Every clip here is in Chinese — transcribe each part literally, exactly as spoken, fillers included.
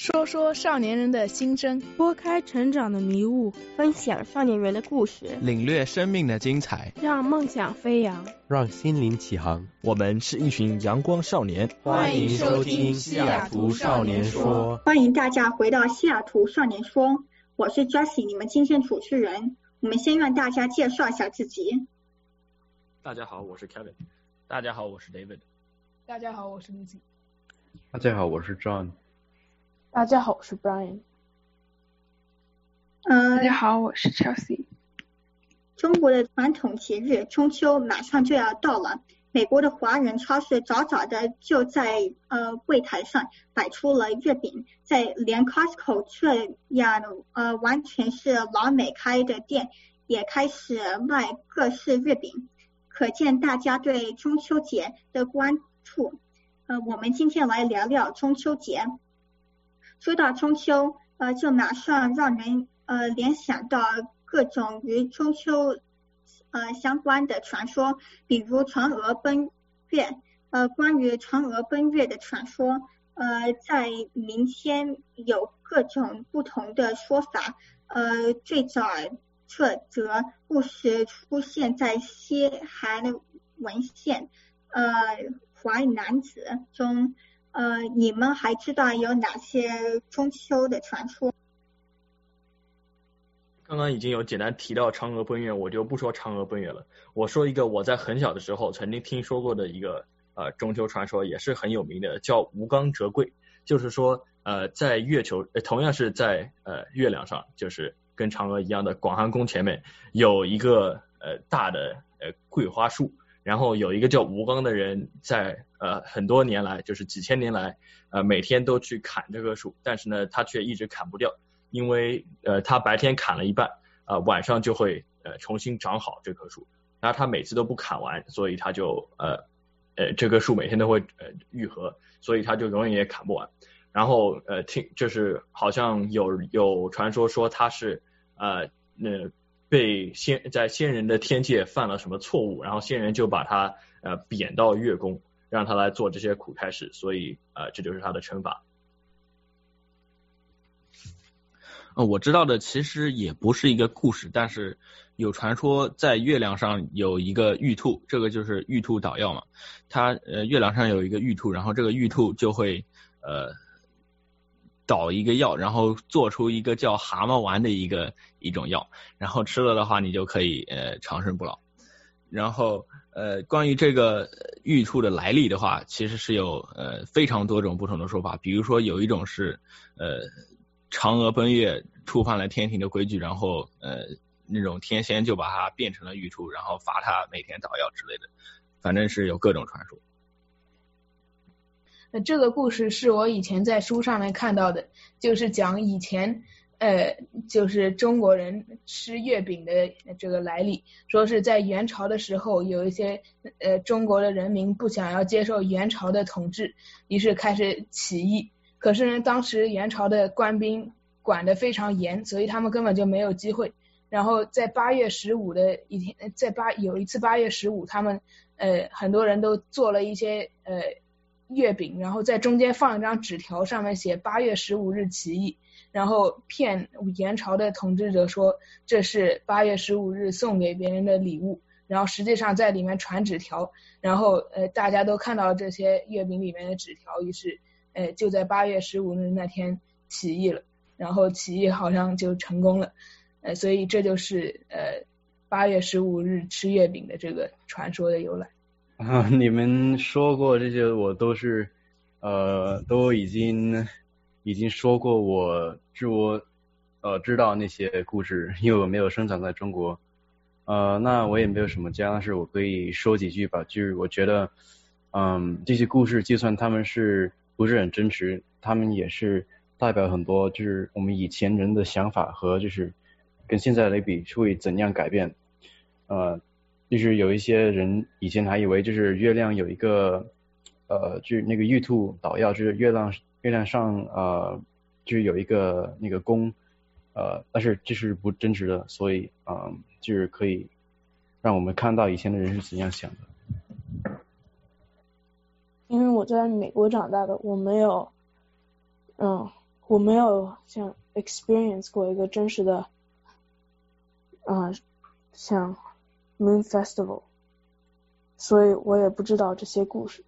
说说少年人的心声， 拨开成长的迷雾， 分享少年人的故事， 领略生命的精彩， 让梦想飞扬， 让心灵起航。 我们是一群阳光少年， 欢迎收听西雅图少年说。 欢迎大家回到西雅图少年说，我是 Jessie， 你们今天主持人。我们先让大家介绍一下自己。 大家好，我是 Kevin。 大家好，我是 David。 大家好，我是 Lucy。 大家好，我是 John。 大家好，我是 Brian。 呃， 大家好，我是 Chelsea。 中国的传统节日中秋马上就要到了，美国的华人超市早早的就在呃柜台上摆出了月饼，在连 Costco 这样呃完全是老美开的店也开始卖各式月饼，可见大家对中秋节的关注。呃，我们今天来聊聊中秋节。说到中秋，呃，就马上让人呃联想到各种与中秋呃相关的传说，比如嫦娥奔月。呃，关于嫦娥奔月的传说，呃，在民间有各种不同的说法。呃，最早这则故事出现在西汉文献呃《淮南子》中。呃，你们还知道有哪些中秋的传说？ 刚刚已经有简单提到嫦娥奔月，我就不说嫦娥奔月了。我说一个我在很小的时候曾经听说过的一个呃中秋传说，也是很有名的，叫吴刚折桂。就是说呃在月球、呃、同样是在呃月亮上，就是跟嫦娥一样的广寒宫前面有一个呃大的呃桂花树。然后有一个叫吴刚的人在呃很多年来，就是几千年来呃每天都去砍这棵树，但是呢他却一直砍不掉，因为呃他白天砍了一半，呃晚上就会呃重新长好这棵树，然后他每次都不砍完，所以他就呃呃这棵树每天都会呃愈合，所以他就永远也砍不完。然后呃听就是好像有有传说说他是呃那。被仙在仙人的天界犯了什么错误，然后仙人就把他呃贬到月宫，让他来做这些苦差事，所以呃这就是他的惩罚。 呃，我知道的其实也不是一个故事，但是有传说在月亮上有一个玉兔，这个就是玉兔捣药嘛。它呃月亮上有一个玉兔，然后这个玉兔就会呃。捣一个药，然后做出一个叫蛤蟆丸的一个一种药，然后吃了的话，你就可以呃长生不老。然后呃关于这个玉兔的来历的话，其实是有呃非常多种不同的说法。比如说有一种是呃嫦娥奔月触犯了天庭的规矩，然后呃那种天仙就把它变成了玉兔，然后罚它每天捣药之类的，反正是有各种传说。 这个故事是我以前在书上面看到的，就是讲以前呃就是中国人吃月饼的这个来历，说是在元朝的时候有一些呃中国的人民不想要接受元朝的统治，于是开始起义。可是呢当时元朝的官兵管得非常严，所以他们根本就没有机会。然后在八月十五的一天，在八有一次八月十五，他们呃很多人都做了一些呃月饼，然后在中间放一张纸条，上面写八月十五日起义，然后骗元朝的统治者说这是八月十五日送给别人的礼物，然后实际上在里面传纸条，然后呃大家都看到这些月饼里面的纸条，于是呃就在八月十五日那天起义了，然后起义好像就成功了，呃所以这就是呃八月十五日吃月饼的这个传说的由来。 啊，你们说过这些，我都是呃都已经已经说过我知我呃知道那些故事，因为我没有生长在中国，呃那我也没有什么家，但是我可以说几句吧。就是我觉得嗯这些故事就算他们是不是很真实，他们也是代表很多就是我们以前人的想法和就是跟现在来比会怎样改变。呃就是有一些人以前还以为就是月亮有一个呃就是那个玉兔捣药，就是月亮月亮上呃就是有一个那个宫，呃但是这是不真实的，所以嗯、呃、就是可以让我们看到以前的人是怎样想的。 因为我在美国长大的，我没有嗯我没有像 experience 过一个真实的，呃，像 Moon Festival， 所以我也不知道这些故事。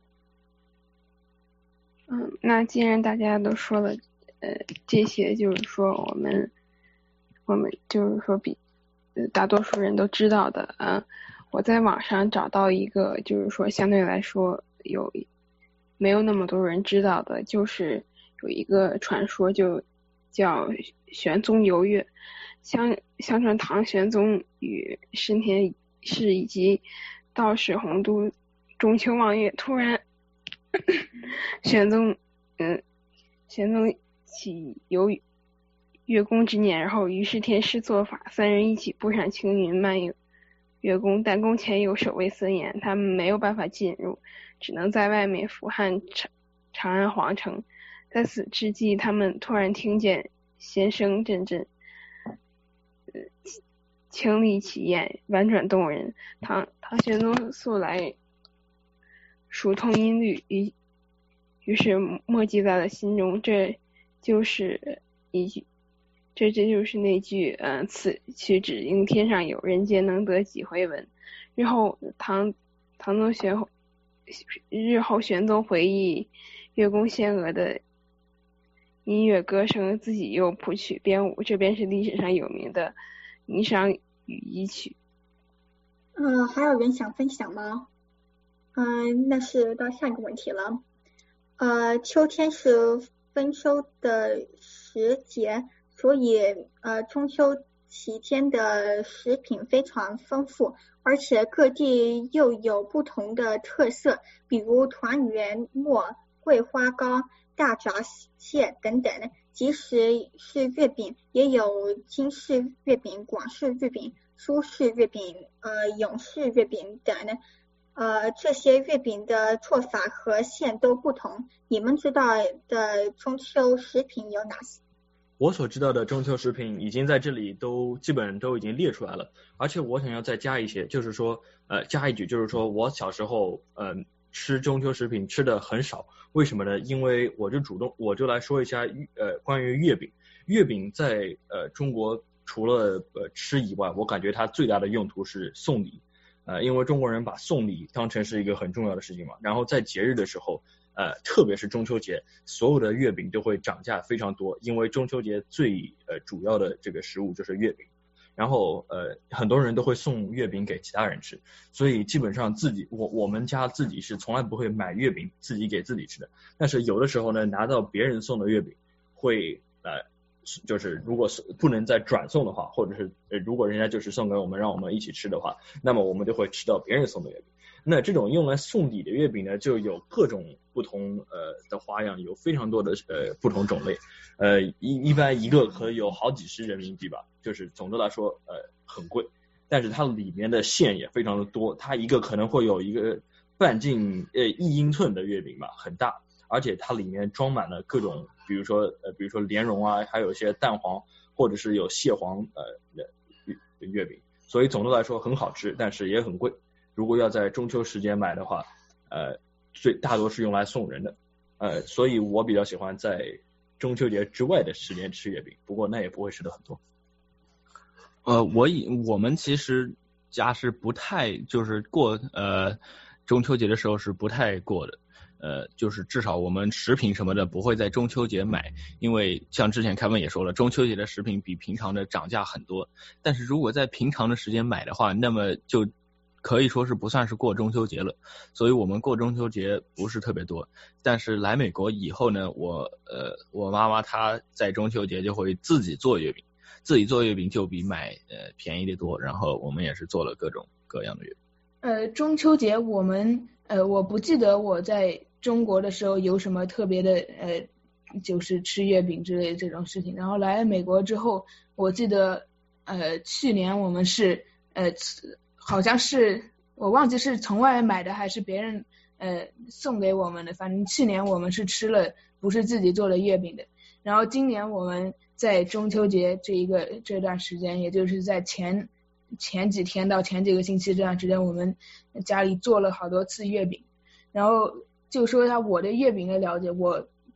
嗯，那既然大家都说了，呃，这些就是说我们，我们就是说比，呃，大多数人都知道的啊。我在网上找到一个，就是说相对来说有没有那么多人知道的，就是有一个传说就叫玄宗游月。相相传唐玄宗与神田氏以及道士洪都中秋望月，突然玄宗嗯玄宗起游月宫之念，然后于是天师做法，三人一起步上青云漫游月宫，但宫前有守卫森严，他们没有办法进入，只能在外面俯瞰长长安皇城。在此之际，他们突然听见弦声阵阵，呃，清丽奇艳，婉转动人。唐唐玄宗素来熟通音律，于于是默记在了心中。这就是一句，这这就是那句，呃，此曲只应天上有，人间能得几回闻。日后唐唐宗玄日后玄宗回忆月宫仙娥的音乐歌声，自己又谱曲编舞，这便是历史上有名的霓裳羽衣曲。 呃，还有人想分享吗？嗯、呃，那是到下一个问题了。呃，秋天是丰收的时节，所以呃中秋期间的食品非常丰富，而且各地又有不同的特色，比如团圆馍、桂花糕、大闸蟹等等。即使是月饼，也有京式月饼、广式月饼、苏式月饼、呃永式月饼等。呃，这些月饼的做法和馅都不同。你们知道的中秋食品有哪些？ 我所知道的中秋食品已经在这里都基本都已经列出来了，而且我想要再加一些，就是说呃加一句，就是说我小时候呃吃中秋食品吃的很少，为什么呢？因为我就主动我就来说一下呃关于月饼。月饼在呃中国除了呃吃以外，我感觉它最大的用途是送礼。呃，因为中国人把送礼当成是一个很重要的事情嘛，然后在节日的时候，呃，特别是中秋节，所有的月饼都会涨价非常多，因为中秋节最呃主要的这个食物就是月饼，然后呃很多人都会送月饼给其他人吃，所以基本上自己我我们家自己是从来不会买月饼自己给自己吃的，但是有的时候呢，拿到别人送的月饼会呃。就是如果是不能再转送的话，或者是呃如果人家就是送给我们让我们一起吃的话，那么我们就会吃到别人送的月饼。那这种用来送礼的月饼呢，就有各种不同呃的花样，有非常多的呃不同种类，呃一一般一个可以有好几十人民币吧，就是总的来说呃很贵，但是它里面的馅也非常的多，它一个可能会有一个半径呃一英寸的月饼吧，很大。而且它里面装满了各种，比如说呃，比如说莲蓉啊，还有一些蛋黄，或者是有蟹黄呃月月饼，所以总的来说很好吃，但是也很贵。如果要在中秋时间买的话，呃，最大多是用来送人的，呃，所以我比较喜欢在中秋节之外的时间吃月饼，不过那也不会吃的很多。 呃，我以我们其实家是不太就是过呃中秋节的时候是不太过的。呃，就是至少我们食品什么的不会在中秋节买，因为像之前凯文也说了，中秋节的食品比平常的涨价很多。但是如果在平常的时间买的话，那么就可以说是不算是过中秋节了。所以我们过中秋节不是特别多。但是来美国以后呢，我呃我妈妈她在中秋节就会自己做月饼，自己做月饼就比买呃便宜的多。然后我们也是做了各种各样的月饼。 呃，中秋节我们呃我不记得我在中国的时候有什么特别的呃，就是吃月饼之类的这种事情。然后来美国之后，我记得呃去年我们是呃好像是我忘记是从外买的还是别人呃送给我们的，反正去年我们是吃了不是自己做的月饼的。然后今年我们在中秋节这一个这段时间，也就是在前前几天到前几个星期这段时间，我们家里做了好多次月饼。然后就说一下我对月饼的了解，我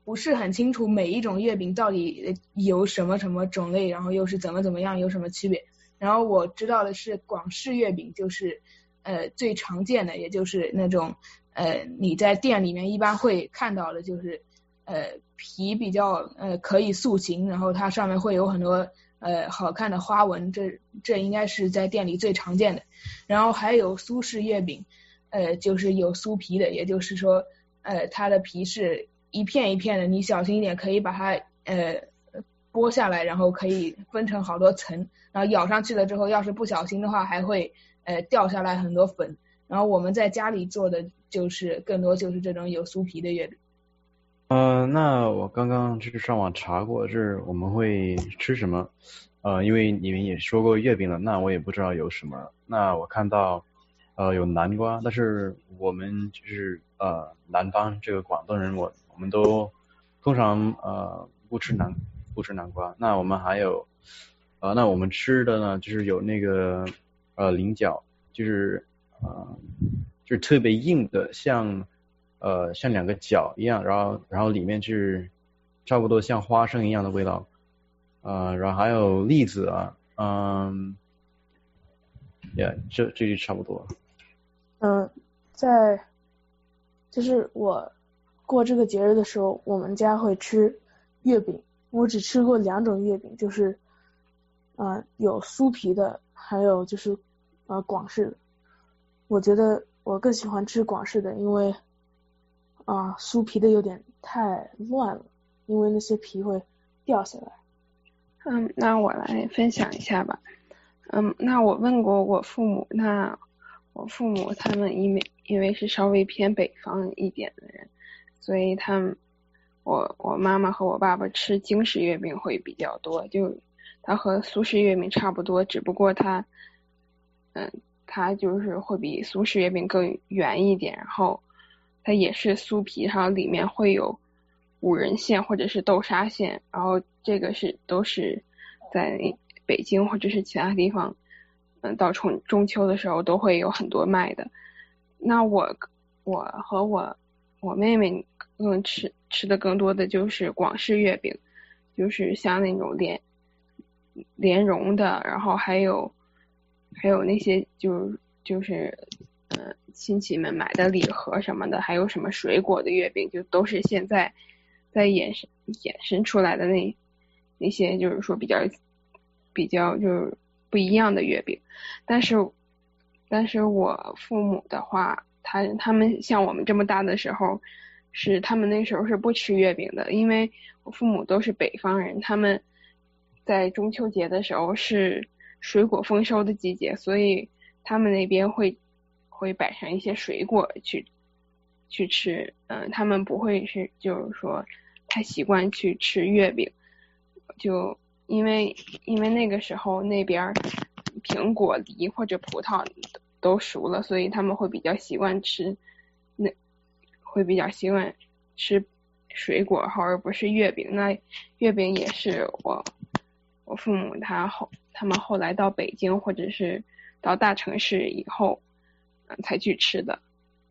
不是很清楚每一种月饼到底有什么什么种类，然后又是怎么怎么样，有什么区别。然后我知道的是广式月饼就是呃最常见的，也就是那种呃你在店里面一般会看到的，就是呃皮比较呃可以塑形，然后它上面会有很多呃好看的花纹，这这应该是在店里最常见的。然后还有苏式月饼，呃就是有酥皮的，也就是说呃它的皮是一片一片的，你小心一点可以把它呃剥下来，然后可以分成好多层，然后咬上去了之后，要是不小心的话还会呃掉下来很多粉。然后我们在家里做的就是更多就是这种有酥皮的月饼。 呃，那我刚刚就是上网查过，就是我们会吃什么？呃，因为你们也说过月饼了，那我也不知道有什么。那我看到呃有南瓜，但是我们就是呃南方这个广东人，我我们都通常呃不吃南不吃南瓜。那我们还有呃那我们吃的呢，就是有那个呃菱角，就是呃就是特别硬的，像呃像两个角一样，然后然后里面是差不多像花生一样的味道。呃，然后还有栗子啊，嗯，也、yeah, 这这就差不多。 嗯，在就是我过这个节日的时候，我们家会吃月饼。我只吃过两种月饼，就是啊、呃、有酥皮的，还有就是呃广式的。我觉得我更喜欢吃广式的，因为啊、呃、酥皮的有点太乱了，因为那些皮会掉下来。 嗯，那我来分享一下吧。嗯，那我问过我父母，那我父母他们因为因为是稍微偏北方一点的人，所以他们我我妈妈和我爸爸吃京式月饼会比较多，就它和苏式月饼差不多，只不过它嗯它就是会比苏式月饼更圆一点，然后它也是酥皮，然后里面会有五仁馅或者是豆沙馅，然后这个是都是在北京或者是其他地方，嗯，到中中秋的时候都会有很多卖的。那我我和我我妹妹更吃吃的更多的就是广式月饼，就是像那种莲莲蓉的，然后还有还有那些就就是呃亲戚们买的礼盒什么的，还有什么水果的月饼，就都是现在在衍生衍生出来的那那些就是说比较比较就是不一样的月饼。但是但是我父母的话，他他们像我们这么大的时候，是他们那时候是不吃月饼的，因为我父母都是北方人，他们在中秋节的时候是水果丰收的季节，所以他们那边会会摆上一些水果去去吃，嗯、呃，他们不会是就是说太习惯去吃月饼，就因为因为那个时候那边苹果、梨或者葡萄都熟了，所以他们会比较习惯吃那会比较习惯吃水果而不是月饼。那月饼也是我我父母他后他们后来到北京或者是到大城市以后、呃、才去吃的。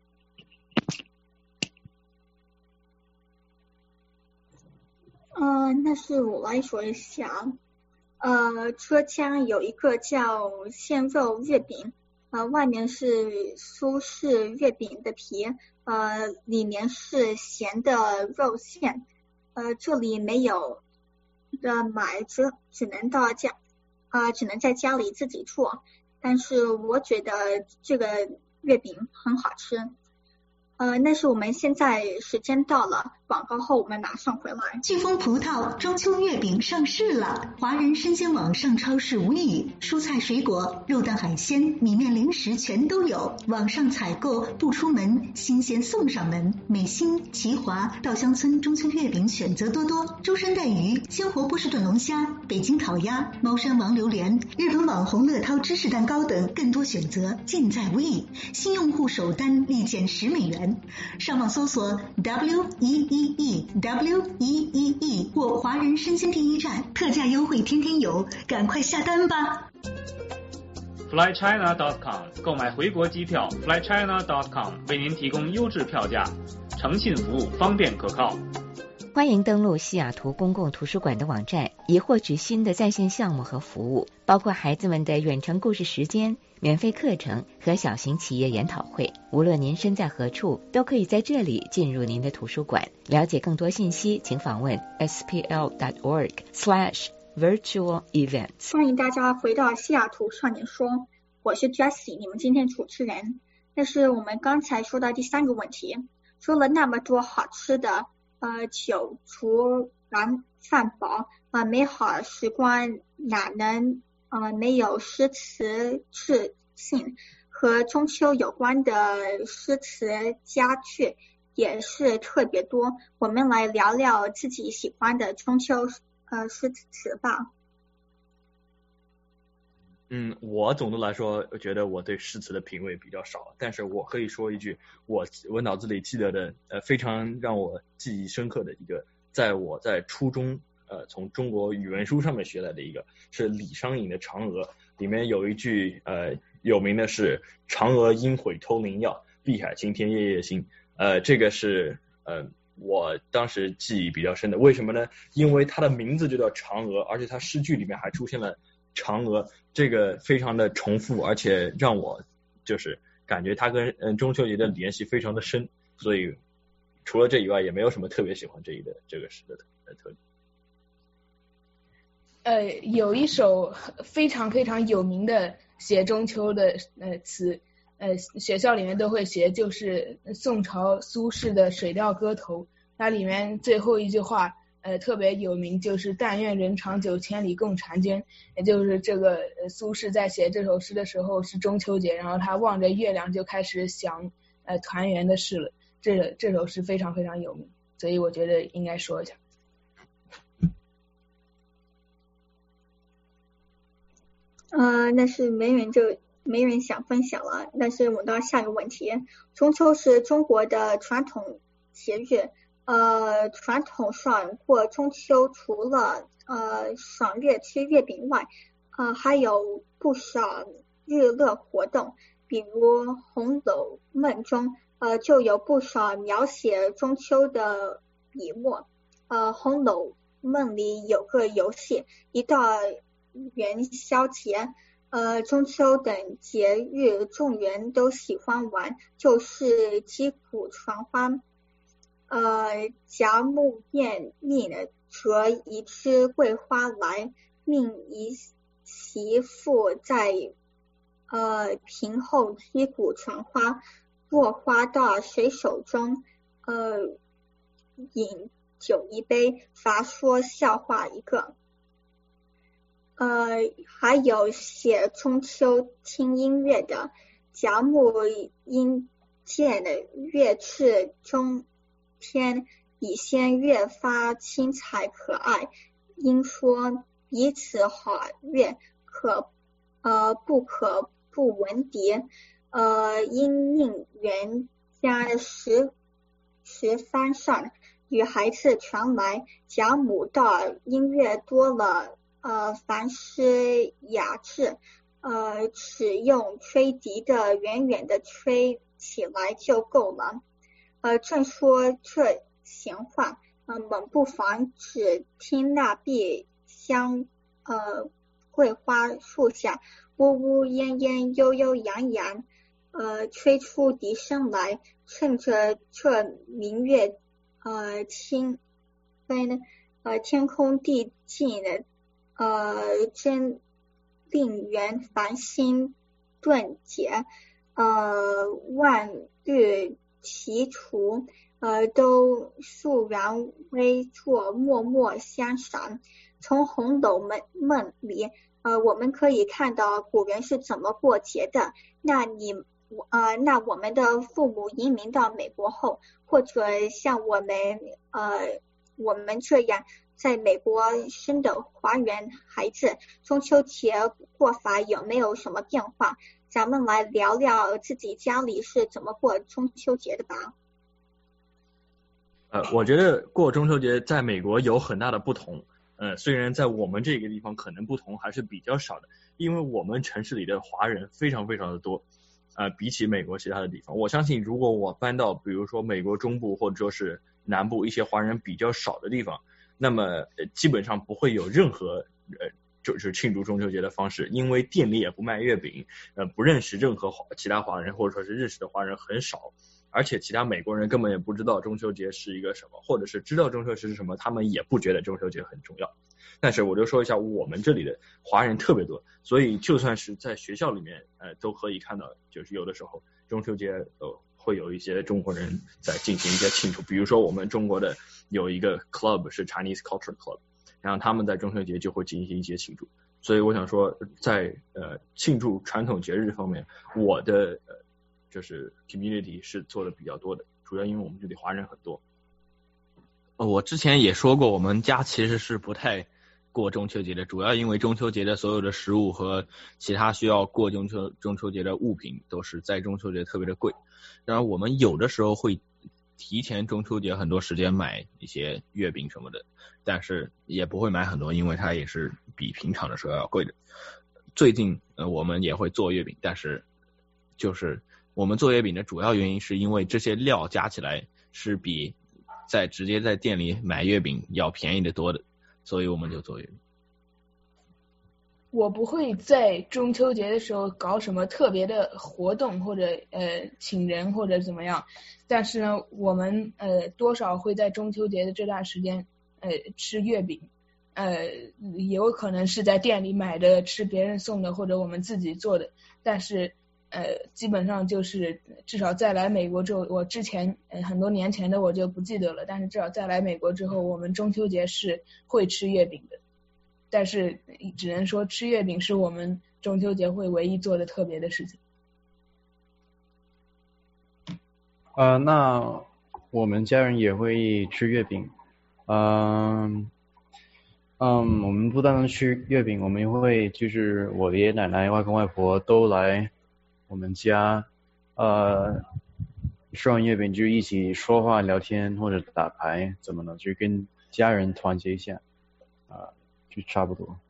呃，那是我来说一下。呃，浙江有一个叫鲜肉月饼，呃，外面是苏式月饼的皮，呃，里面是咸的肉馅，呃，这里没有的买，只只能到家，呃，只能在家里自己做。但是我觉得这个月饼很好吃。呃，但是我们现在时间到了，广告后我们马上回来。 飓风葡萄中秋月饼上市了，华人生鲜网上超市无异，蔬菜水果、肉蛋海鲜、米面零食全都有，网上采购不出门，新鲜送上门。美心、奇华、稻香村中秋月饼选择多多，舟山带鱼、鲜活波士顿龙虾、北京烤鸭、猫山王榴莲、日本网红乐涛芝士蛋糕等更多选择尽在无异，新用户首单立减十美元。上网搜索 W E E E W E E E 或华人生鲜第一站，特价优惠天天有，赶快下单吧。 fly china dot com 购买回国机票 fly china dot com 为您提供优质票价，诚信服务，方便可靠。 欢迎登录西雅图公共图书馆的网站，以获取新的在线项目和服务，包括孩子们的远程故事时间、免费课程和小型企业研讨会。无论您身在何处，都可以在这里进入您的图书馆。了解更多信息，请访问 s p l dot org slash virtual events。 欢迎大家回到西雅图少年说，我是 Jessie， 你们今天主持人。那是我们刚才说到第三个问题，说了那么多好吃的呃，酒足然饭饱，呃，美好时光哪能呃没有诗词致敬？和中秋有关的诗词佳句也是特别多。我们来聊聊自己喜欢的中秋呃诗词吧。 嗯，我总的来说觉得我对诗词的品味比较少，但是我可以说一句我我脑子里记得的呃非常让我记忆深刻的一个，在我在初中呃从中国语文书上面学来的一个，是李商隐的《嫦娥》，里面有一句呃有名的是嫦娥应悔偷灵药，碧海青天夜夜心，呃这个是呃我当时记忆比较深的。为什么呢？因为它的名字就叫嫦娥，而且它诗句里面还出现了嫦娥，这个非常的重复，而且让我就是感觉它跟嗯中秋节的联系非常的深，所以除了这以外也没有什么特别喜欢这一的这个诗的特点。 呃，有一首非常非常有名的写中秋的呃词，呃学校里面都会学，就是宋朝苏轼的《水调歌头》，它里面最后一句话呃，特别有名，就是但愿人长久，千里共婵娟。也就是这个呃苏轼在写这首诗的时候是中秋节，然后他望着月亮就开始想呃团圆的事了。这这首诗非常非常有名，所以我觉得应该说一下。 呃，那是没人就没人想分享了。那是我们到下一个问题。中秋是中国的传统节日。呃，传统上过中秋，除了呃赏月吃月饼外，呃还有不少日乐活动，比如《红楼梦》中呃就有不少描写中秋的笔墨。呃，《红楼梦》里有个游戏，一到元宵节、呃中秋等节日，众人都喜欢玩，就是击鼓传花。呃，甲木宴命折一枝桂花来，命一媳妇在呃屏后击鼓传花，落花到谁手中，呃饮酒一杯，罚说笑话一个。呃，还有写中秋听音乐的，甲木因见的月次中天，以先越发精彩可爱，因说彼此好乐，可呃不可不闻笛。呃，因命人家十十番上，女孩子传来，贾母道音乐多了，呃凡诗雅致，呃只用吹笛的远远的吹起来就够了。呃，正说这闲话，呃，猛不妨只听那碧香呃桂花树下，呜呜咽咽，悠悠扬扬，呃，吹出笛声来。趁着这明月呃清分，呃天空地静的，呃真令人烦心顿解，呃万日其除，呃，都肃然微坐，默默相赏。从《红楼梦》里，呃，我们可以看到古人是怎么过节的。那你，呃，那我们的父母移民到美国后，或者像我们，呃，我们这样在美国生的华人孩子，中秋节过法有没有什么变化？咱们来聊聊自己家里是怎么过中秋节的吧。 呃，我觉得过中秋节在美国有很大的不同。呃，虽然在我们这个地方可能不同还是比较少的，因为我们城市里的华人非常非常的多。呃，比起美国其他的地方，我相信如果我搬到比如说美国中部或者说是南部一些华人比较少的地方，那么、呃、基本上不会有任何呃就是庆祝中秋节的方式，因为店里也不卖月饼，呃不认识任何其他华人，或者说是认识的华人很少，而且其他美国人根本也不知道中秋节是一个什么，或者是知道中秋节是什么，他们也不觉得中秋节很重要。但是我就说一下，我们这里的华人特别多，所以就算是在学校里面呃都可以看到，就是有的时候中秋节呃会有一些中国人在进行一些庆祝，比如说我们中国的有一个 club 是 Chinese Culture Club， 然后他们在中秋节就会进行一些庆祝。所以我想说在呃庆祝传统节日方面，我的呃就是 community 是做的比较多的，主要因为我们这里华人很多。 我之前也说过，我们家其实是不太过中秋节的，主要因为中秋节的所有的食物和其他需要过中秋中秋节的物品都是在中秋节特别的贵，然后我们有的时候会提前中秋节很多时间买一些月饼什么的，但是也不会买很多，因为它也是比平常的时候要贵的。最近呃我们也会做月饼，但是就是我们做月饼的主要原因是因为这些料加起来是比在直接在店里买月饼要便宜的多的，所以我们就做月饼。 我不会在中秋节的时候搞什么特别的活动或者呃请人或者怎么样，但是呢我们呃多少会在中秋节的这段时间呃吃月饼，呃也有可能是在店里买的，吃别人送的或者我们自己做的，但是呃基本上就是至少再来美国之后，我之前呃很多年前的我就不记得了，但是至少再来美国之后，我们中秋节是会吃月饼的。但是只能说吃月饼是我们中秋节会唯一做的特别的事情。 呃，那我们家人也会吃月饼，嗯、呃、嗯，我们不单单吃月饼，我们也会就是我爷爷奶奶、外公外婆都来我们家，呃，吃完月饼就一起说话聊天或者打牌怎么的，就跟家人团结一下，啊、呃。就差不多。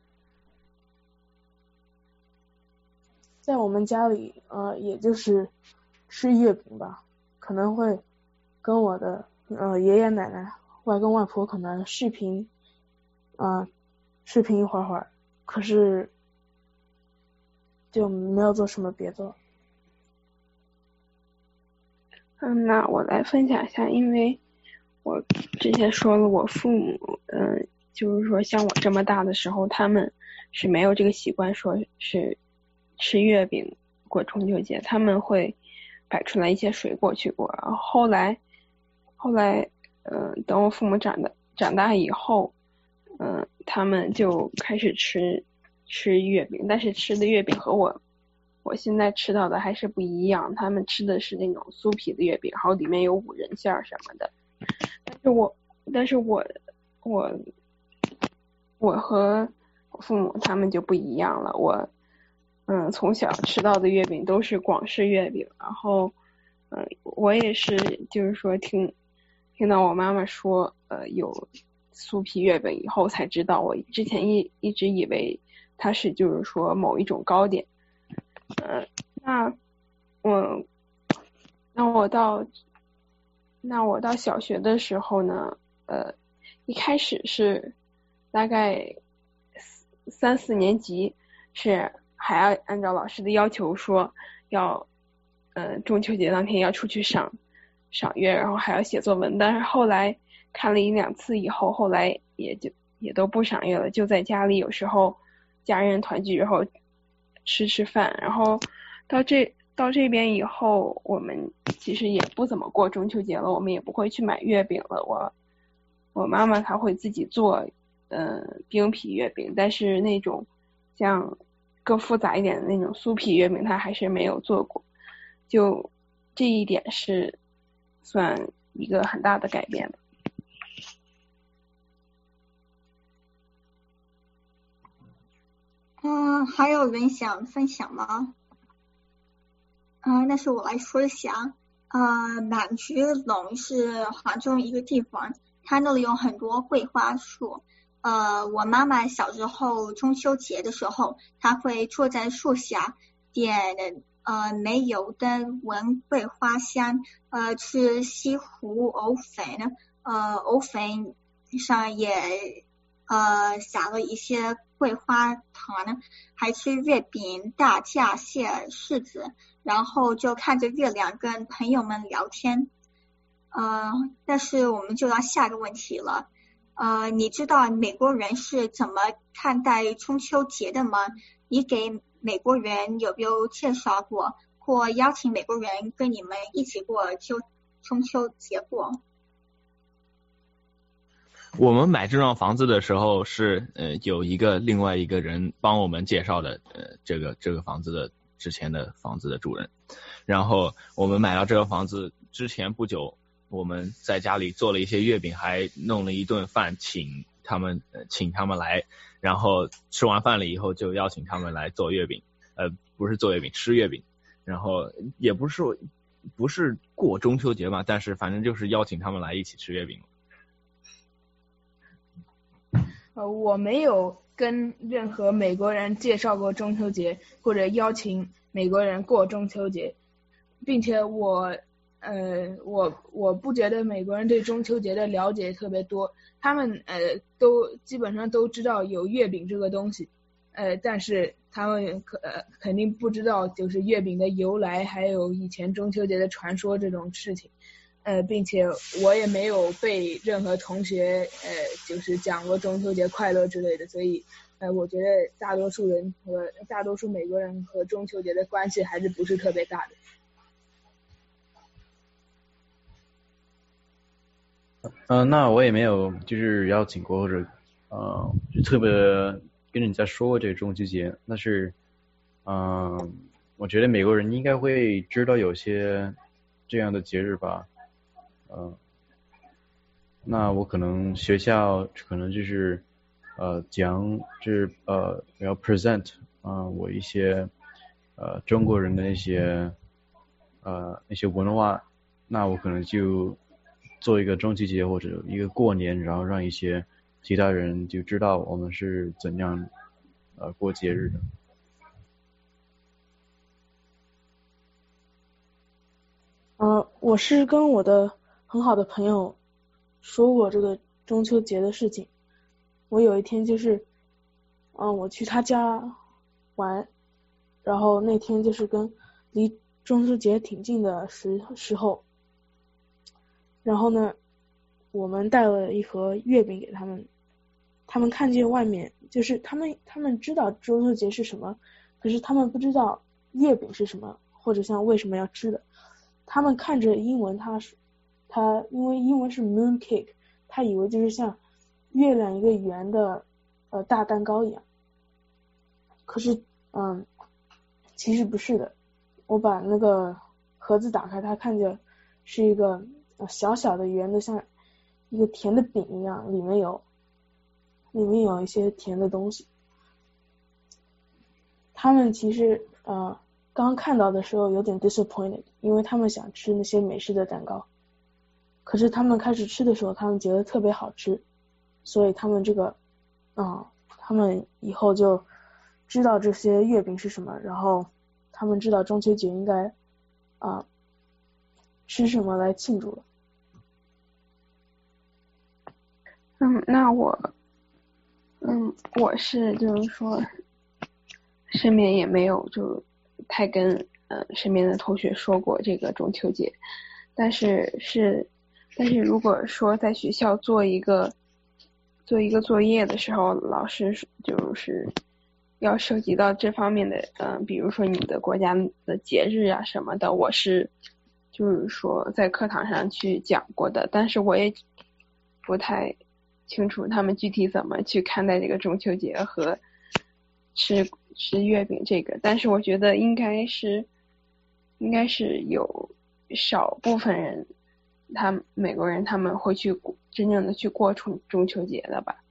在我们家里，呃，也就是吃月饼吧，可能会跟我的呃爷爷奶奶、外公外婆可能视频，啊、呃，视频一会儿会儿，可是就没有做什么别的。 嗯，那我来分享一下，因为我之前说了，我父母，嗯、呃。就是说像我这么大的时候，他们是没有这个习惯说是吃月饼过中秋节，他们会摆出来一些水果去过。然后后来后来呃等我父母长大长大以后，嗯、呃、他们就开始吃吃月饼，但是吃的月饼和我我现在吃到的还是不一样，他们吃的是那种酥皮的月饼，然后里面有五仁馅什么的。但是我但是我我我和我父母他们就不一样了，我嗯从小吃到的月饼都是广式月饼，然后嗯我也是就是说听听到我妈妈说呃有酥皮月饼以后才知道，我之前一一直以为它是就是说某一种糕点。呃那我那我到那我到小学的时候呢，呃一开始是大概三四年级是还要按照老师的要求说要呃中秋节当天要出去赏赏月，然后还要写作文，但是后来看了一两次以后，后来也就也都不赏月了，就在家里有时候家人团聚然后吃吃饭，然后到这到这边以后，我们其实也不怎么过中秋节了，我们也不会去买月饼了，我我妈妈她会自己做呃冰皮月饼，但是那种像更复杂一点的那种酥皮月饼她还是没有做过，就这一点是算一个很大的改变的。 嗯，还有人想分享吗？嗯，那是我来说一下。呃，满菊陇是杭州一个地方，它那里有很多桂花树。呃，我妈妈小时候中秋节的时候，她会坐在树下点呃煤油灯，闻桂花香，呃吃西湖藕粉， 呃藕粉上也呃撒了一些桂花糖，还吃月饼、大闸蟹、柿子，然后就看着月亮跟朋友们聊天。呃，但是我们就要下个问题了。呃，你知道美国人是怎么看待中秋节的吗？你给美国人有没有介绍过，或邀请美国人跟你们一起过秋中秋节过？ 我们买这幢房子的时候是呃有一个另外一个人帮我们介绍的呃这个这个房子的之前的房子的主人，然后我们买到这个房子之前不久，我们在家里做了一些月饼，还弄了一顿饭请他们、呃、请他们来，然后吃完饭了以后就邀请他们来做月饼，呃不是做月饼，吃月饼，然后也不是说不是过中秋节嘛，但是反正就是邀请他们来一起吃月饼。 呃，我没有跟任何美国人介绍过中秋节，或者邀请美国人过中秋节，并且我呃我我不觉得美国人对中秋节的了解特别多，他们呃都基本上都知道有月饼这个东西，呃但是他们可、呃、肯定不知道就是月饼的由来，还有以前中秋节的传说这种事情。呃，并且我也没有被任何同学呃，就是讲过中秋节快乐之类的，所以呃，我觉得大多数人和大多数美国人和中秋节的关系还是不是特别大的。 嗯、呃，那我也没有就是邀请过或者呃，就特别跟人家说过这个中秋节，但是嗯、呃，我觉得美国人应该会知道有些这样的节日吧。呃，那我可能学校可能就是呃讲就是呃要 present 啊、呃、我一些呃中国人的那些呃那些文化，那我可能就做一个中秋节或者一个过年，然后让一些其他人就知道我们是怎样呃过节日的。 呃，我是跟我的很好的朋友说过这个中秋节的事情。我有一天就是，嗯、呃，我去他家玩，然后那天就是跟离中秋节挺近的时时候，然后呢，我们带了一盒月饼给他们，他们看见外面就是他们他们知道中秋节是什么，可是他们不知道月饼是什么，或者像为什么要吃的。他们看着英文，他是他因为英文是 moon cake， 他以为就是像月亮一个圆的呃大蛋糕一样，可是嗯其实不是的。我把那个盒子打开，他看见是一个、呃、小小的圆的像一个甜的饼一样，里面有里面有一些甜的东西。他们其实呃刚看到的时候有点 disappointed， 因为他们想吃那些美式的蛋糕，可是他们开始吃的时候，他们觉得特别好吃，所以他们这个嗯他们以后就知道这些月饼是什么，然后他们知道中秋节应该啊、呃、吃什么来庆祝了。 嗯，那我嗯我是就是说身边也没有就太跟呃身边的同学说过这个中秋节，但是是但是如果说在学校做一个做一个作业的时候，老师就是要涉及到这方面的嗯、呃，比如说你的国家的节日啊什么的，我是就是说在课堂上去讲过的，但是我也不太清楚他们具体怎么去看待这个中秋节和吃吃月饼这个，但是我觉得应该是应该是有少部分人，他美国人他们会去真正的去过中中秋节的吧。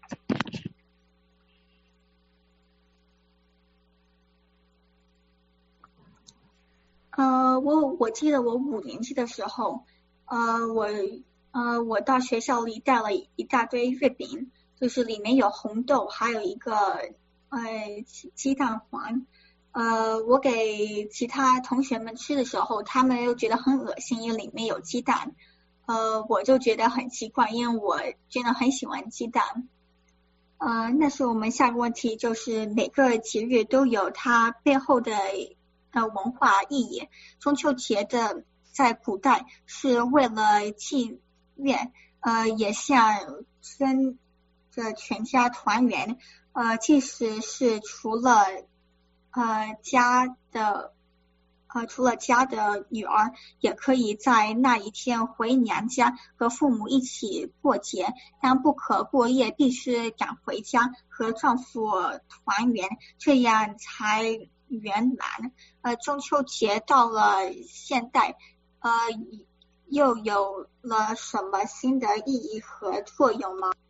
呃，我我记得我五年级的时候，呃，我呃我到学校里带了一大堆月饼，就是里面有红豆，还有一个呃鸡鸡蛋黄。呃，我给其他同学们吃的时候，他们又觉得很恶心，因为里面有鸡蛋。 呃，我就觉得很奇怪，因为我真的很喜欢鸡蛋。呃，那是我们下个问题，就是每个节日都有它背后的呃文化意义。中秋节的在古代是为了祭月，呃，也象征着全家团圆。呃，即使是除了呃家的。呃，除了家的女儿也可以在那一天回娘家和父母一起过节，但不可过夜，必须赶回家和丈夫团圆，这样才圆满。呃，中秋节到了现代，呃，又有了什么新的意义和作用吗？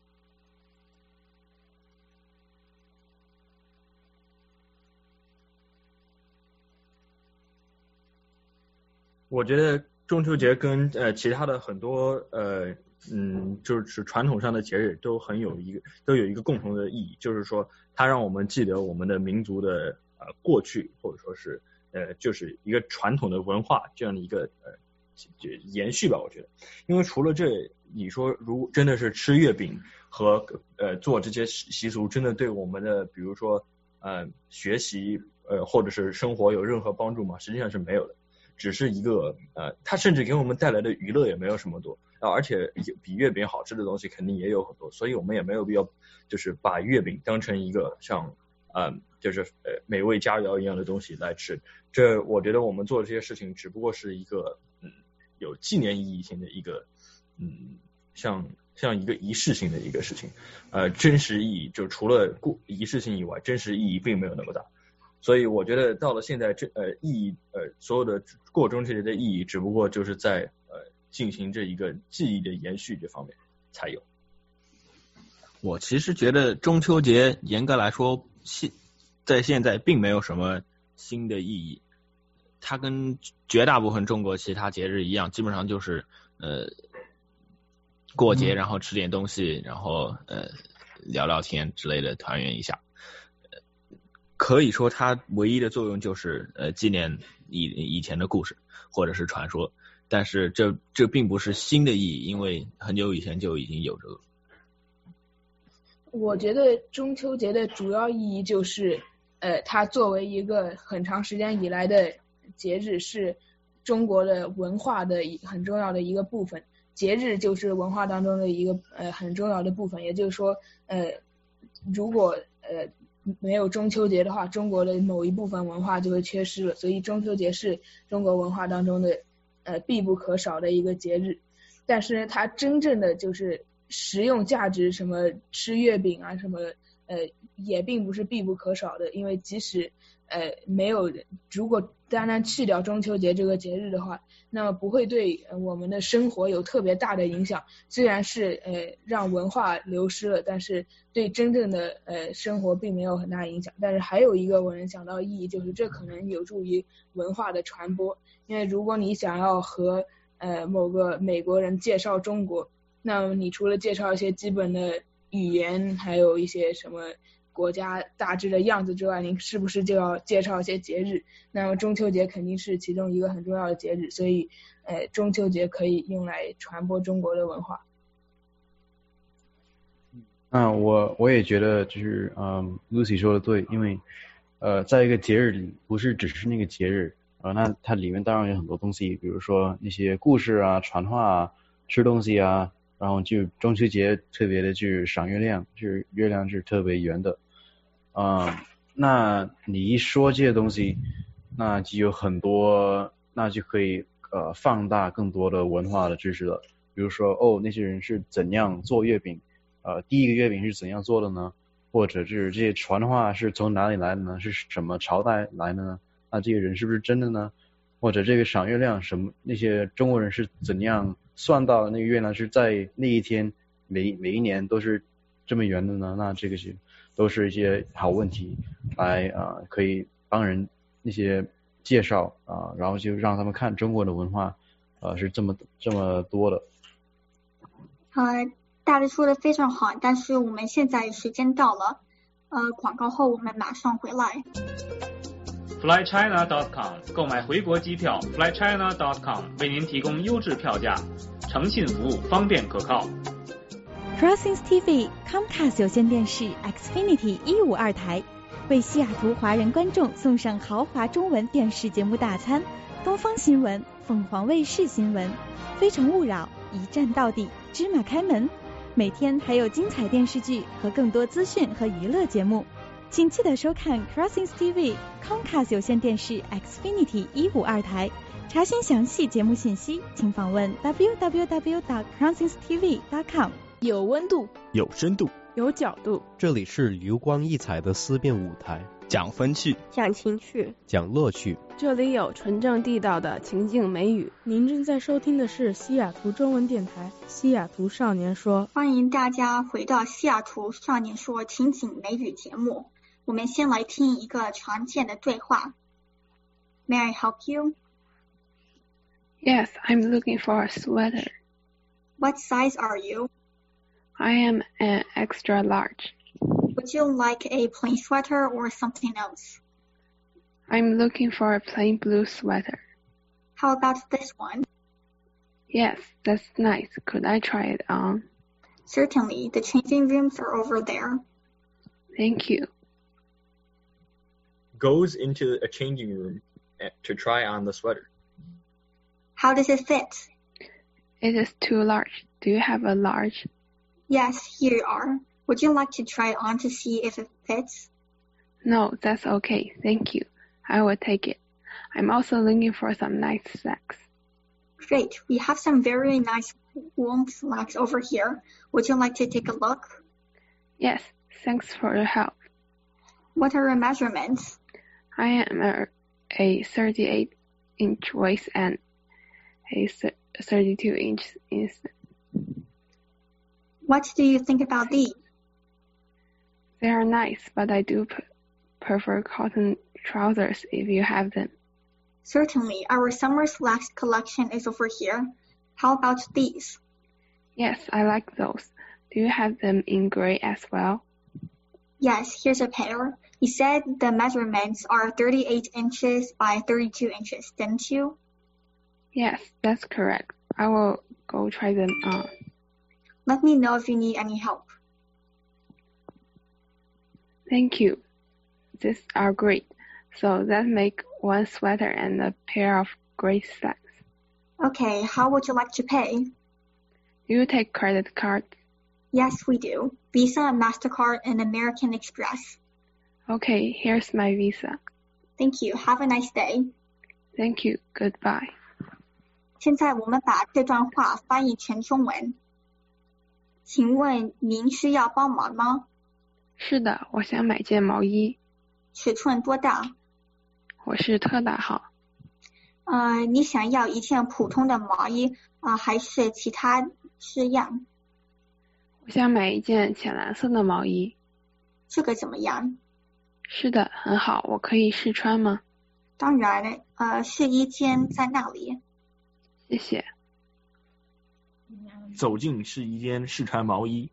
我觉得中秋节跟呃其他的很多呃嗯就是传统上的节日都很有一个都有一个共同的意义，就是说它让我们记得我们的民族的呃过去，或者说是呃就是一个传统的文化这样的一个呃就延续吧。我觉得，因为除了这，你说如真的是吃月饼和呃做这些习俗，真的对我们的比如说呃学习呃或者是生活有任何帮助吗？实际上是没有的。只是一个呃，它甚至给我们带来的娱乐也没有什么多，啊，而且比月饼好吃的东西肯定也有很多，所以我们也没有必要就是把月饼当成一个像嗯就是呃美味佳肴一样的东西来吃。这我觉得我们做的这些事情只不过是一个嗯有纪念意义性的一个嗯像像一个仪式性的一个事情，呃真实意义就除了过仪式性以外，真实意义并没有那么大。所以我觉得到了现在，这呃意义呃所有的过中秋节的意义，只不过就是在呃进行这一个记忆的延续这方面才有。 我其实觉得中秋节严格来说，现在现在并没有什么新的意义，它跟绝大部分中国其他节日一样，基本上就是呃过节然后吃点东西，然后呃聊聊天之类的，团圆一下。可以说它唯一的作用就是呃纪念以以前的故事或者是传说，但是这这并不是新的意义，因为很久以前就已经有这个。 我觉得中秋节的主要意义就是呃它作为一个很长时间以来的节日，是中国的文化的一很重要的一个部分。节日就是文化当中的一个呃很重要的部分，也就是说呃如果呃没有中秋节的话，中国的某一部分文化就会缺失了，所以中秋节是中国文化当中的呃必不可少的一个节日。但是它真正的就是实用价值，什么吃月饼啊什么呃也并不是必不可少的，因为即使呃没有如果单单去掉中秋节这个节日的话，那么不会对我们的生活有特别大的影响。虽然是呃让文化流失了，但是对真正的呃生活并没有很大影响。但是还有一个我能想到意义，就是这可能有助于文化的传播。因为如果你想要和呃某个美国人介绍中国，那么你除了介绍一些基本的语言，还有一些什么国家大致的样子之外，您是不是就要介绍一些节日？那么中秋节肯定是其中一个很重要的节日，所以呃中秋节可以用来传播中国的文化。 那我我也觉得就是嗯 Lucy 说的对，因为呃在一个节日里，不是只是那个节日啊、呃，那它里面当然有很多东西，比如说那些故事啊、传话啊、吃东西啊，然后就中秋节特别的就是赏月亮，就是月亮是特别圆的。啊、呃，那你一说这些东西，那就有很多，那就可以呃放大更多的文化的知识了。比如说，哦，那些人是怎样做月饼，呃，第一个月饼是怎样做的呢？或者是这些传话是从哪里来的呢？是什么朝代来的呢？那这个人是不是真的呢？或者这个赏月亮什么，那些中国人是怎样算到那个月亮是在那一天每每一年都是这么圆的呢？那这个是都是一些好问题，来啊、呃、可以帮人那些介绍啊、呃，然后就让他们看中国的文化呃是这么这么多的。 呃，大家说的非常好，但是我们现在时间到了，呃，广告后我们马上回来。 fly china dot com 购买回国机票 fly china dot com 为您提供优质票价，诚信服务，方便可靠。 Crossings T V Comcast 有线电视 Xfinity 一五二台为西雅图华人观众送上豪华中文电视节目大餐，东方新闻、凤凰卫视新闻、非诚勿扰、一站到底、芝麻开门，每天还有精彩电视剧和更多资讯和娱乐节目，请记得收看 Crossings T V Comcast 有线电视 Xfinity 一五二台。查询详细节目信息，请访问 w w w dot crossings t v dot com。 有温度， 有深度， 有角度， 这里是油光溢彩的思辨舞台， 讲风趣， 讲情趣， 讲乐趣， 这里有纯正地道的情境美语。您正在收听的是西雅图中文电台西雅图少年说， 欢迎大家回到西雅图少年说情景美语节目。我们先来听一个常见的对话。 May I help you? Yes, I'm looking for a sweater. What size are you? I am an extra large. Would you like a plain sweater or something else? I'm looking for a plain blue sweater. How about this one? Yes, that's nice. Could I try it on? Certainly. The changing rooms are over there. Thank you. Goes into a changing room to try on the sweater. How does it fit? It is too large. Do you have a large? Yes, here you are. Would you like to try it on to see if it fits? No, that's okay. Thank you. I will take it. I'm also looking for some nice slacks. Great. We have some very nice warm slacks over here. Would you like to take a look? Yes, thanks for your help. What are your measurements? I am a, a thirty-eight inch waist and a thirty-two inch inside. What do you think about these? They are nice, but I do p- prefer cotton trousers if you have them. Certainly. Our summer slacks collection is over here. How about these? Yes, I like those. Do you have them in gray as well? Yes, here's a pair. You said the measurements are thirty-eight inches by thirty-two inches, didn't you? Yes, that's correct. I will go try them on. Let me know if you need any help. Thank you. These are great. So that make one sweater and a pair of gray slacks. Okay, how would you like to pay? Do you take credit cards? Yes, we do. Visa, MasterCard, and American Express. Okay, here's my Visa. Thank you. Have a nice day. Thank you. Goodbye. 现在我们把这段话翻译成中文。请问您需要帮忙吗？ 是的，我想买件毛衣。 尺寸多大？ 我是特大号。 呃，你想要一件普通的毛衣啊、呃，还是其他式样？ 我想买一件浅蓝色的毛衣。 这个怎么样？ 是的，很好，我可以试穿吗？ 当然，呃，试衣间在那里。 谢谢。 走进试衣间试穿毛衣。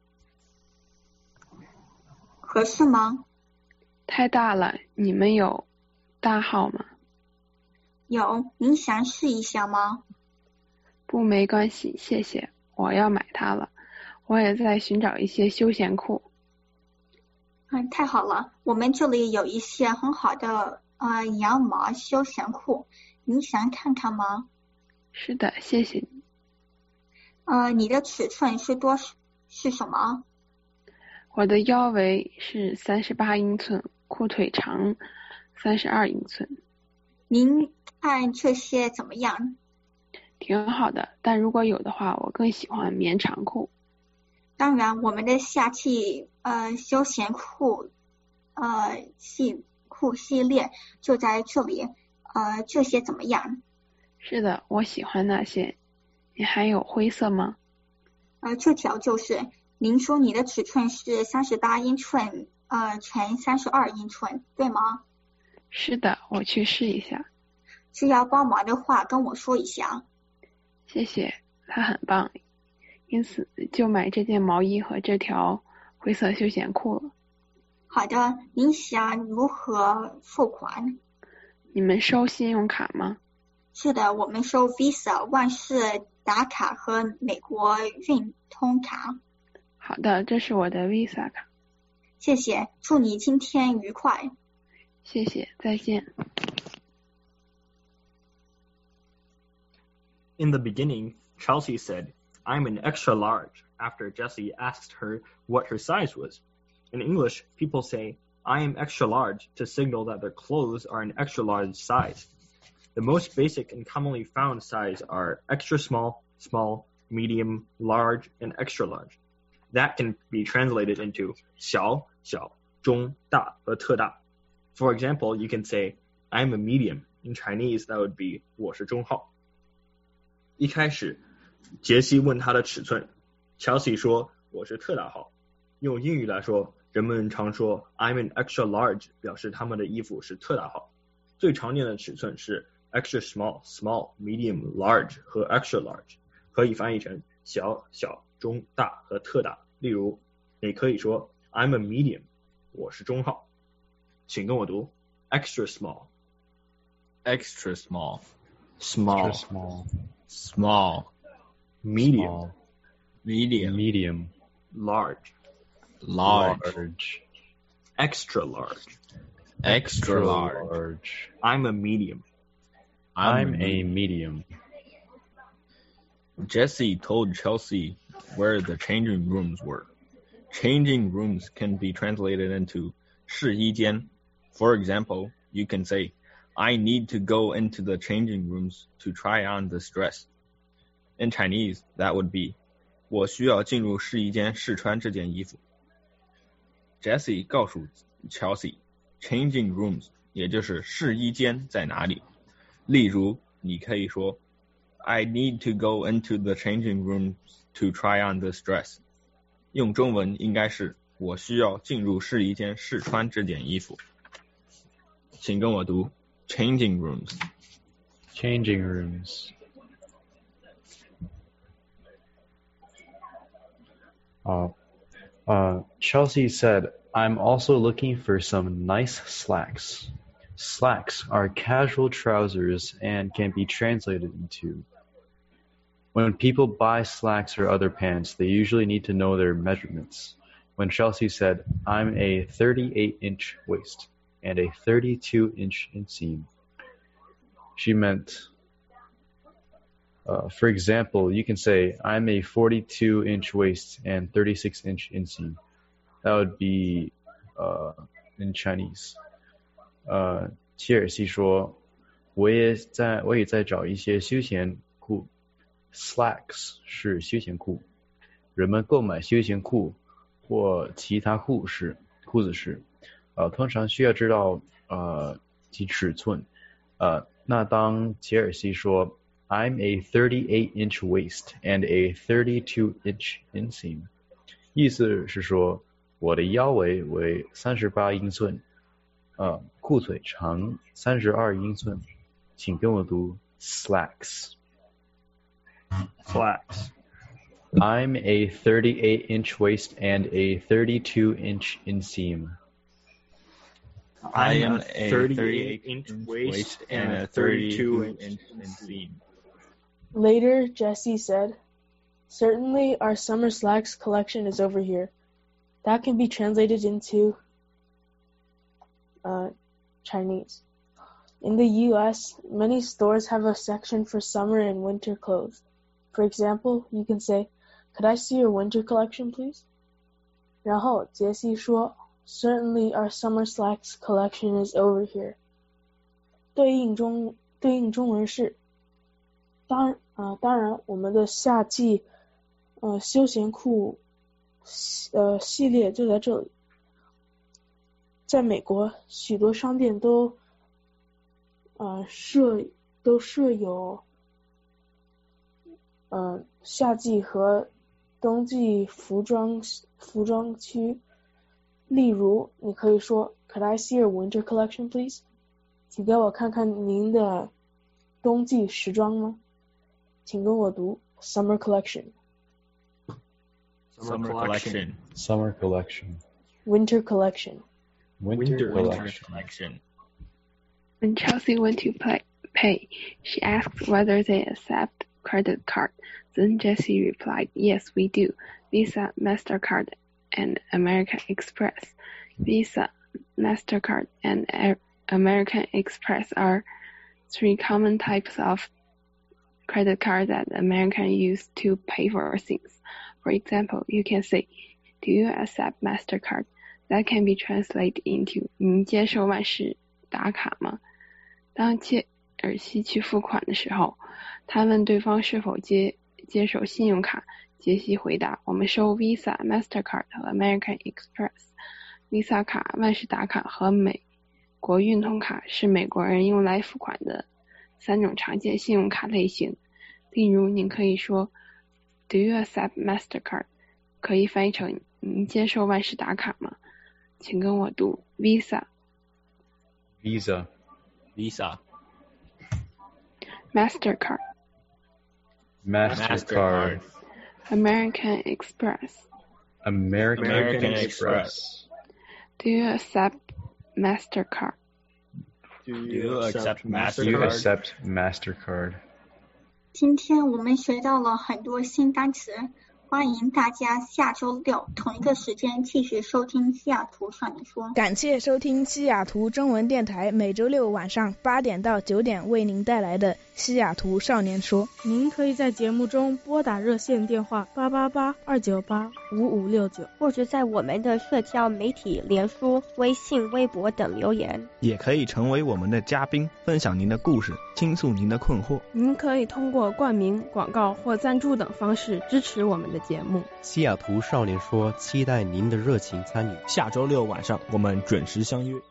合适吗？ 太大了，你们有大号吗？ 有，您想试一下吗？ 不，没关系，谢谢，我要买它了。我也在寻找一些休闲裤。 嗯，太好了，我们这里有一些很好的呃羊毛休闲裤，您想看看吗？ 是的，谢谢你。 呃，你的尺寸是多是什么？ 我的腰围是三十八英寸，裤腿长三十二英寸。 您看这些怎么样？ 挺好的，但如果有的话，我更喜欢棉长裤。 当然，我们的夏季呃休闲裤呃系裤系列就在这里，呃，这些怎么样？ 是的，我喜欢那些。你还有灰色吗？ 呃，这条就是。您说你的尺寸是三十八英寸，呃，乘三十二英寸，对吗？ 是的，我去试一下。 需要帮忙的话，跟我说一下。 谢谢，它很棒，因此就买这件毛衣和这条灰色休闲裤了。 好的，您想如何付款？ 你们收信用卡吗？ 是的，我们收 Visa、万事达卡和美国运通卡。 好的，这是我的 Visa 卡。 谢谢，祝你今天愉快。 谢谢，再见。 In the beginning, Chelsea said, "I'm an extra large," after Jessie asked her what her size was. In English, people say, "I am extra large" to signal that their clothes are an extra large size. The most basic and commonly found size are extra small, small, medium, large, and extra large. That can be translated into 小,小,中,大和特大. For example, you can say, "I'm a medium." In Chinese, that would be 我是中号。一开始，杰西问他的尺寸 ，Chelsea 说我是特大号。用英语来说，人们常说 "I'm an extra large" 表示他们的衣服是特大号。最常见的尺寸是 extra small, small, medium, large 和 extra large， 可以翻译成小、小、中、大和特大。例如，你可以说 "I'm a medium", 我是中号。请跟我读 extra small, extra small, small, small, small, medium, medium, medium, large, large, extra large, extra large. I'm a medium. I'm a medium. Jessie told Chelsea where the changing rooms were. Changing rooms can be translated into 试衣间. For example, you can say, "I need to go into the changing rooms to try on this dress." In Chinese, that would be 我需要进入试衣间试穿这件衣服。Jessie 告诉 Chelsea, changing rooms 也就是试衣间在哪里。例如，你可以说 I need to go into the changing rooms to try on this dress. 用中文应该是我需要进入试衣间试穿这件衣服。请跟我读 changing rooms. Changing rooms. Uh, uh, Chelsea said, "I'm also looking for some nice slacks." Slacks are casual trousers and can be translated into. When people buy slacks or other pants, they usually need to know their measurements. When Chelsea said, "I'm a thirty-eight inch waist and a thirty-two inch inseam," she meant, uh, for example, you can say, "I'm a forty-two inch waist and thirty-six inch inseam." That would be uh, in Chinese. 呃，切尔西说，我也在我也在找一些休闲裤 ，slacks 是休闲裤。人们购买休闲裤或其他裤时裤子时，呃，通常需要知道呃其尺寸。呃，那当切尔西说 "I'm a thirty-eight inch waist and a thirty-two inch inseam"， 意思是说我的腰围为三十八英寸。呃，裤腿长三十二英寸，请跟我读 slacks. Slacks. I'm a thirty-eight inch waist and a thirty-two inch inseam. I am a thirty-eight inch waist and a thirty-two inch inseam. Later, Jessie said, "Certainly our summer slacks collection is over here." That can be translated into Uh, Chinese. In the U S, many stores have a section for summer and winter clothes. For example, you can say, "Could I see your winter collection, please?" 然后杰西说 "Certainly our summer slacks collection is over here." 对应中对应中文是当啊、呃、当然我们的夏季呃休闲裤呃系列就在这里。在美国，许多商店都呃设都设有呃夏季和冬季服装服装区。例如，你可以说 "Could I see your winter collection, please?" 请给我看看您的冬季时装吗？请跟我读 Summer collection. Summer collection. Summer collection. Winter collection. Winter, Winter collection. collection. When Chelsea went to play, pay, she asked whether they accept credit card. Then Jessie replied, yes, we do. Visa, MasterCard, and American Express. Visa, MasterCard, and American Express are three common types of credit card that Americans use to pay for things. For example, you can say, do you accept MasterCard? That can be translated into 您接受万事达卡吗？当切尔西去付款的时候，他问对方是否接接受信用卡，杰西回答，我们收 Visa、MasterCard 和 American Express。Visa 卡、万事达卡和美国运通卡是美国人用来付款的三种常见信用卡类型。例如，您可以说 Do you accept MasterCard？ 可以翻译成您接受万事达卡吗？请跟我读 Visa Visa Visa MasterCard MasterCard American Express American, American Express Do you accept MasterCard? Do you accept Do you accept MasterCard? 今天我们学到了很多新单词，欢迎大家下周六同一个时间继续收听西雅图少年说。 感谢收听西雅图中文电台每周六晚上八点到九点为您带来的西雅图少年说。您可以在节目中拨打热线电话八八八二九八五五六九， 或者在我们的社交媒体脸书、微信、微博等留言。 也可以成为我们的嘉宾，分享您的故事，倾诉您的困惑。 您可以通过冠名、广告或赞助等方式支持我们的节目。 西雅图少年说，期待您的热情参与。 下周六晚上我们准时相约。